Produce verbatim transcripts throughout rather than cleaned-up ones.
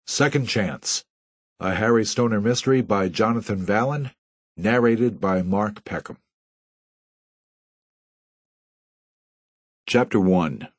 Second Chance, a Harry Stoner mystery by Jonathan Valin, narrated by Mark Peckham. Chapter one.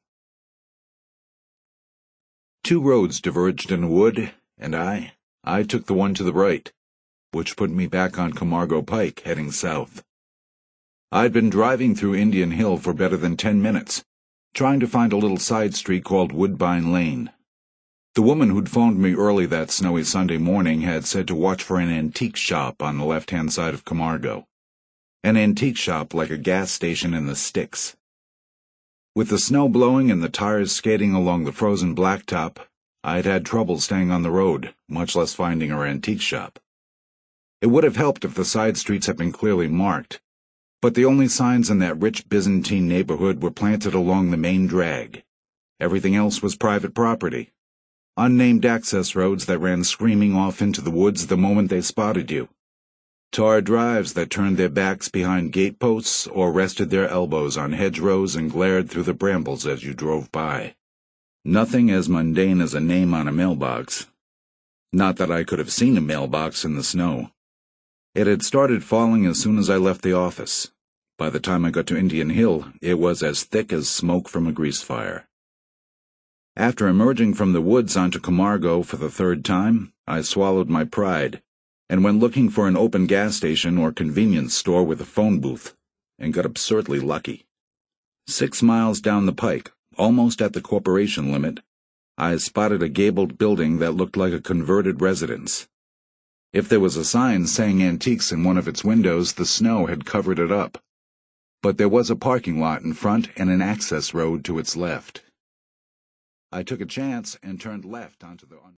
Two roads diverged in a wood, and I, I took the one to the right, which put me back on Camargo Pike, heading south. I'd been driving through Indian Hill for better than ten minutes, trying to find a little side street called Woodbine Lane. The woman who'd phoned me early that snowy Sunday morning had said to watch for an antique shop on the left-hand side of Camargo. An antique shop like a gas station in the sticks. With the snow blowing and the tires skating along the frozen blacktop, I'd had trouble staying on the road, much less finding our antique shop. It would have helped if the side streets had been clearly marked, but the only signs in that rich Byzantine neighborhood were planted along the main drag. Everything else was private property. Unnamed access roads that ran screaming off into the woods the moment they spotted you. Tar drives that turned their backs behind gateposts or rested their elbows on hedgerows and glared through the brambles as you drove by. Nothing as mundane as a name on a mailbox. Not that I could have seen a mailbox in the snow. It had started falling as soon as I left the office. By the time I got to Indian Hill, it was as thick as smoke from a grease fire. After emerging from the woods onto Camargo for the third time, I swallowed my pride and went looking for an open gas station or convenience store with a phone booth, and got absurdly lucky. Six miles down the pike, almost at the corporation limit, I spotted a gabled building that looked like a converted residence. If there was a sign saying antiques in one of its windows, the snow had covered it up. But there was a parking lot in front and an access road to its left. I took a chance and turned left onto the